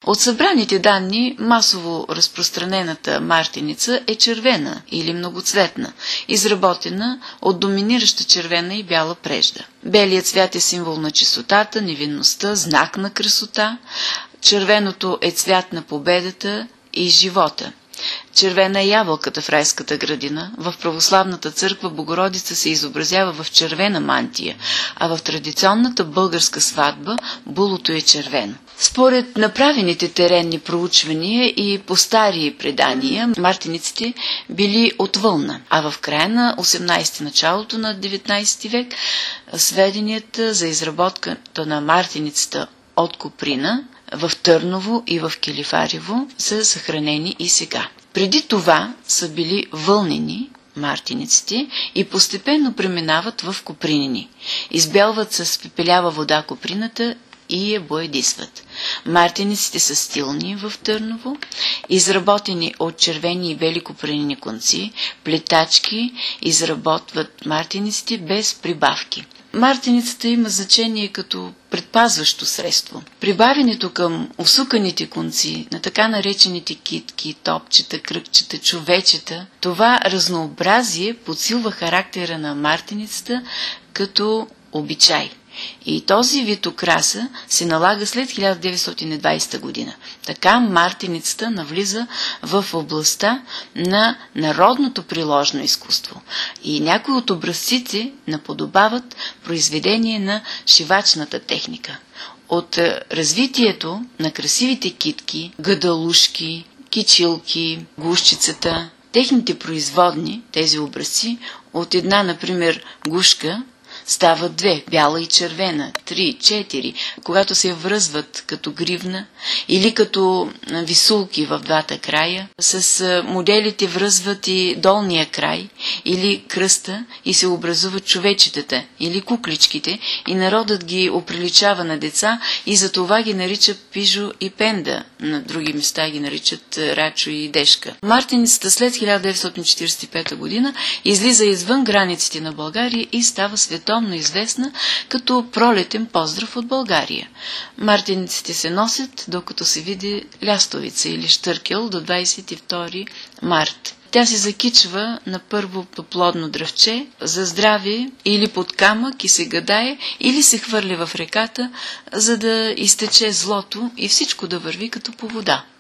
От събраните данни, масово разпространената мартеница е червена или многоцветна, изработена от доминираща червена и бяла прежда. Белият цвят е символ на чистотата, невинността, знак на красота. Червеното е цвят на победата и живота. Червена е ябълката в райската градина. В православната църква Богородица се изобразява в червена мантия, а в традиционната българска сватба булото е червено. Според направените теренни проучвания и по стари предания, мартениците били от вълна, а в края на 18 началото на 19 век сведенията за изработката на мартеницата от коприна в Търново и в Килифарево са съхранени и сега. Преди това са били вълнени мартениците и постепенно преминават в копринени. Избелват с пепелява вода коприната и я боядисват. Мартениците са стилни в Търново, изработени от червени и бели копринени конци, плетачки изработват мартениците без прибавки. Мартеницата има значение като предпазващо средство. Прибавянето към усуканите конци на така наречените китки, топчета, кръгчета, човечета, това разнообразие подсилва характера на мартеницата като обичай. И този вид украса се налага след 1920 година. Така мартеницата навлиза в областта на народното приложно изкуство. И някои от образците наподобават произведение на шивачната техника. От развитието на красивите китки, гъдалушки, кичилки, гушчицата, техните производни, тези образци, от една, например, гушка, стават две, бяла и червена, 3, 4, когато се връзват като гривна или като висулки в двата края. С моделите връзват и долния край или кръста и се образуват човечетата или кукличките и народът ги оприличава на деца и за това ги нарича пижо и пенда. На други места ги наричат рачо и дешка. Мартеницата след 1945 година излиза извън границите на България и става световно известна като пролетен поздрав от България. Мартениците се носят, докато се види лястовица или щъркел до 22 март. Тя се закичва на първото плодно дръвче за здраве или под камък и се гадае, или се хвърля в реката, за да изтече злото и всичко да върви като по вода.